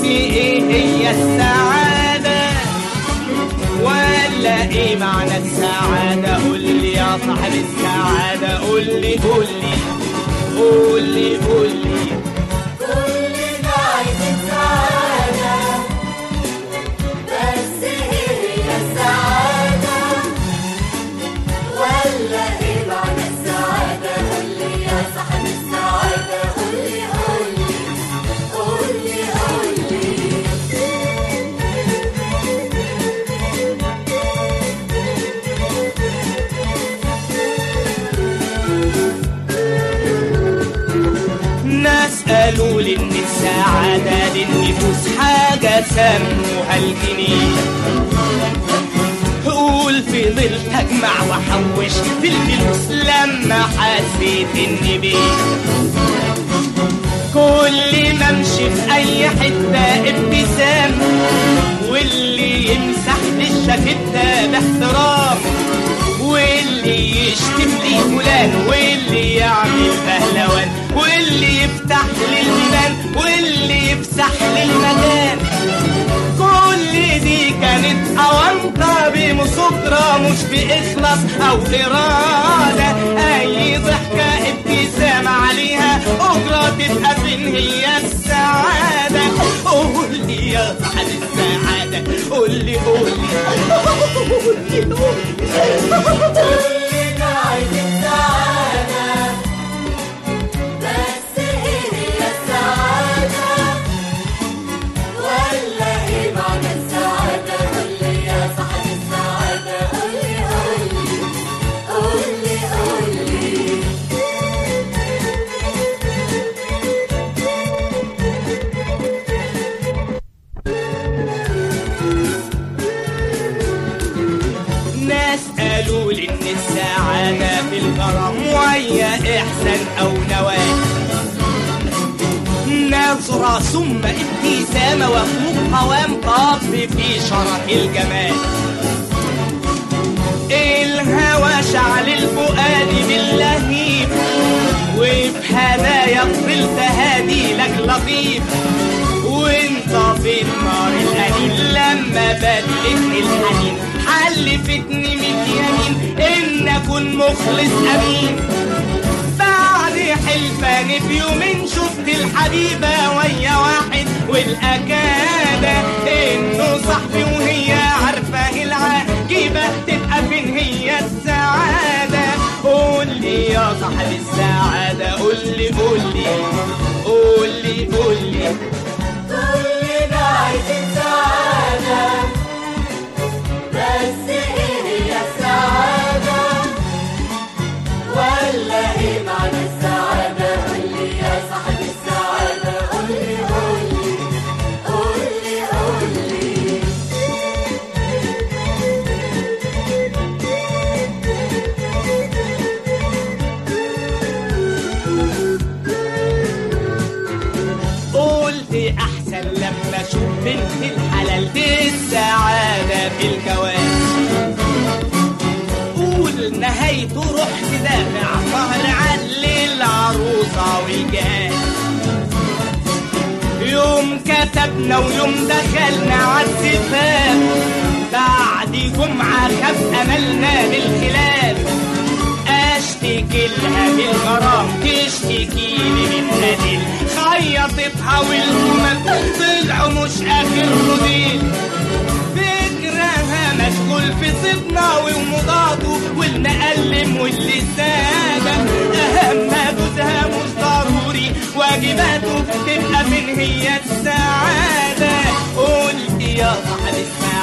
ايه هي السعادة ولا ايه معنى السعادة؟ قول لي يا صاحب السعادة، قول لي قول لي قول لي قول لي. كلنا عايزين سعادة، بس ايه هي السعادة ولا ايه معنى السعادة؟ قول لي يا صاحب السعادة، قول لي قول لي قول لي قول لي. ناس قالوا لي ان السعادة للنفوس حاجة سموها الجنيه. قول فضلت اجمع واحوش في الفلوس لما حسيت اني بيه كل ما امشي في اي حتة ابتسام، واللي يمسح لي الشفته باحترام، واللي يشتم لي فلان، واللي يعمل بهلوان، واللي يفتح لي البيبان، واللي يفسح لي المكان. كل دي كانت أونطة بمصدرة، مش بإخلاص أو إرادة. أي ضحكة ابتسامة عليها أجرة، تبقى فين هي السعادة؟ قول لي يا صاحب السعادة، قول لي قول لي قول لي قول لي. كلنا عايزين سعادة، بس ايه هي السعادة ولا ايه معنى السعادة؟ قول لي يا صاحب السعادة، قول لي قول لي قول لي قول لي. ناس قالوا لي ان السعادة في الكرم وهي احسان او نواة، نظرة ثم ابتسامة وفوق قوام طاف في شرف الجمال. الهوى شعل الفؤاد باللهيب، وبهدايا فضلت هادي لك لطيف، وانت في النار الأنين لما بدلتني الحنين، حلفتني من يمين ان اكون مخلص امين. بعد حلفان بيومين شفت الحبيبة ويا واحد، والأكادة انه صاحبي وهي عارفة العجيبة، تبقى فين هي السعادة؟ قول لي يا صاحب السعادة، قول لي قول لي قول لي قول لي. كلنا عايزين سعادة، بس ايه هي السعادة ولا ايه معنى السعادة؟ قول لي يا صاحب السعادة، قول لي قول لي قول لي قول لي. قلت احسن لما اشوف بنت الحلال دي السعادة في الجواز. قول نهايته رحت دافع مهر علي العروسة والجهاز. يوم كتبنا ويوم دخلنا عالزفاف، بعد جمعة خف أملنا بالخلاف. اشتكي لها بالغرام، تشتكي لي من هديل، خيطتها والهمم طلعوا مش اخر موديل. فكرها مشغول في صدنا ومضاده والمقلم واللسانة، اهم جوزها مش ضروري، واجباته تبقى فين هي السعادة؟ قلت يا صاحب السعادة،